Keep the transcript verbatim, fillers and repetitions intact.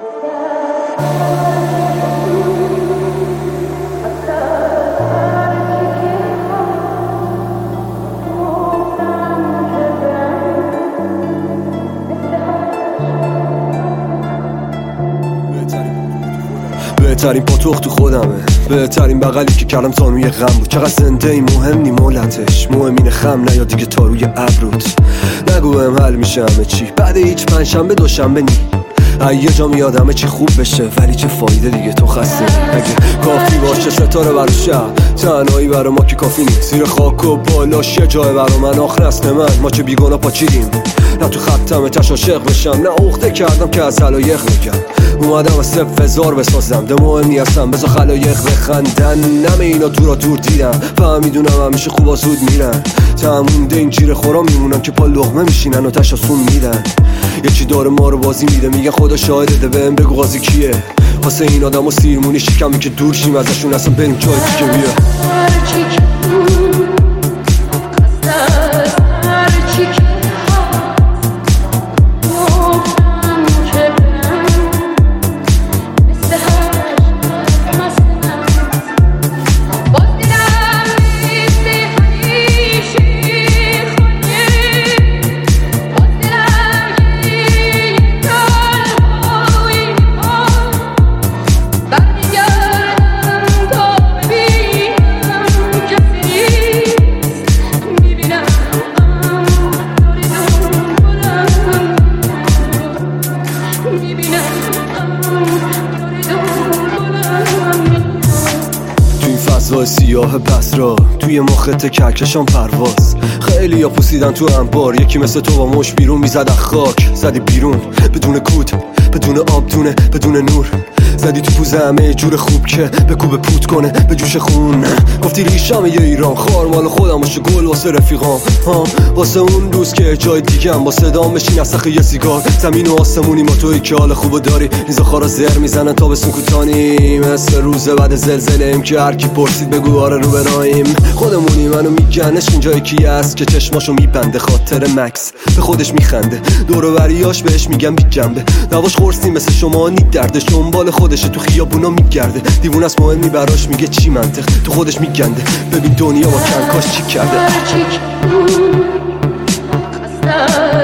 بهترین پاتوق تو خودمه، بهترین بغلی که کردم زانوی غم بود. چقدر زنده ای مهم نی مولتش، مهم اینه خم نه یا دیگه تا روی ابروت. نگو بهم حل میشه همه چی بعد هیچ پنجشنبه دوشنبه نی. یه جا میاد همه چی خوب بشه ولی چه فایده دیگه تو خسته نی. اگه کافی باشه ستاره برا شب، تنهایی برا ما که کافی نیست. زیر خاک و بالاش یه جای برا من آخر نسل من، ما چه بیگانا پاچیدیم. نه تو خطم تش عاشق بشم، نه عقده کردم که از علایق میگم. اومدم از صفر هزار بسازم، ده مهم نیستم بذار خلایق بخندن. نمه اینا دور و دور دیدم فهمیدونم همیشه خوبا زود میرن. تمونده این جیره خورا میمونن که پا لقمه میشینن و تشاسون میدن. یکی داره ما رو بازی میده میگه خدا شاهده، ده بهم بگو قاضی کیه. واسه این آدم و سیرمونی شکمی که دور شیم ازشون اصلا بریم جای دیگه. بیا فضای سیاه بسرا توی مخت کهکشان پرواز. خیلی یا پوسیدن تو انبار، یکی مثل تو با مش بیرون میزد خاک. زدی بیرون بدون کود، بدون آب دونه، بدون نور. زدی تو پوزه همه جور خوب که به کوب پوت کنه به جوش خون. گفتی ریشم یه ایران خار مال خودم باشه، گل واسه رفیقام ها، واسه اون روز که جای دیگم با صدام بشین از سخه یه سیگار. زمین و آسمونی ما توی که حال خوبو داری، ریزا خارا زر میزنن تا به سکوتانی. مثل روز بعد زلزله ایم که هر کی پرسید بگو آره رو برایم. خودمونی منو میگنش اینجای کی است که چشماشو میبنده. خاطر مکس به خودش میخنده، دور و بریاش بهش میگم بی جنبه. نواش خورسی مثل شما نی دردش دنبال خودشه تو خیابونا میگرده. دیوونه است مهمی براش میگه چی منطق، تو خودش میگنده. ببین دنیا با کنکاش چی کرده.